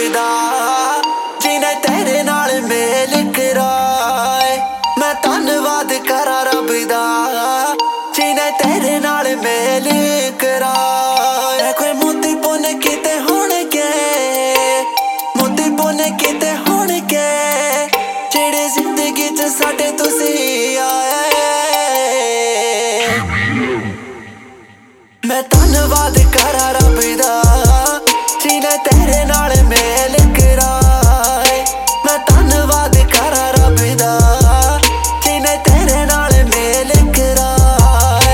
दा जिन्हें तेरे नाल मेल कराए। मैं धन्नवाद करा रब दा जिन्हें तेरे नाल मेल कराए। कोई मोती पुन किते होणगे, मोती पुन किते होणगे जेड़े जिंदगी च साडे तुसीं आए। मैं धन्नवाद करा रब दा जिन्हें तेरे नाल मेल कराए। मैं धन्नवाद करा रब दा जिन्हें तेरे नाल मेल कराए।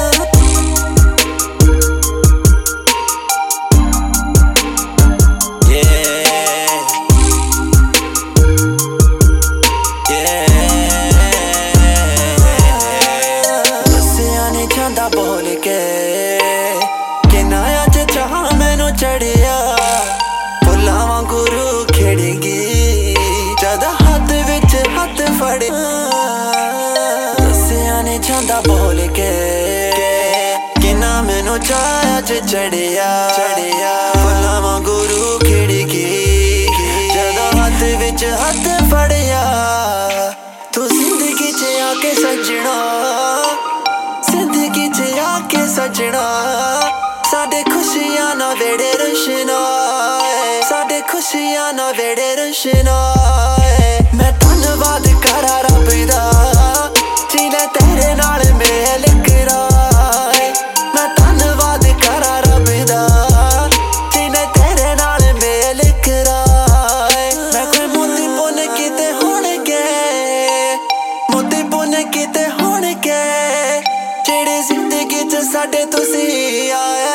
दस्सिया नहीं जांदा बोल के किन्ना अज चाह मैनू चढ़िया। फुल्लां वांगू रूह खिड़गी जद हाथ विच हाथ फड़े। दस्सिया नहीं जांदा बोल के किन्ना मैनू चाह अज चढ़िया। फुल्लां वांगू रूह खिड़गी जद हाथ विच हाथ फड़िया। तू जिंदगी च आके सजना, जिंदगी च आके सजना साडे खुशियां ना वेड़े रुशना, साडे खुशियां ना वेड़े रुशना। मैं धन्नवाद करा रब दा जिन्हें तेरे नाल मेल कराए। मैं धन्नवाद करा रब दा जिन्हें तेरे नाल मेल कराए। मैं कोई मोती पुन किते होणगे, मोती पुन किते होणगे जेड़े जिंदगी च साडे तुसीं आए।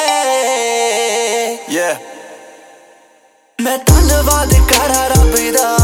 मैं धन्नवाद करा रब दा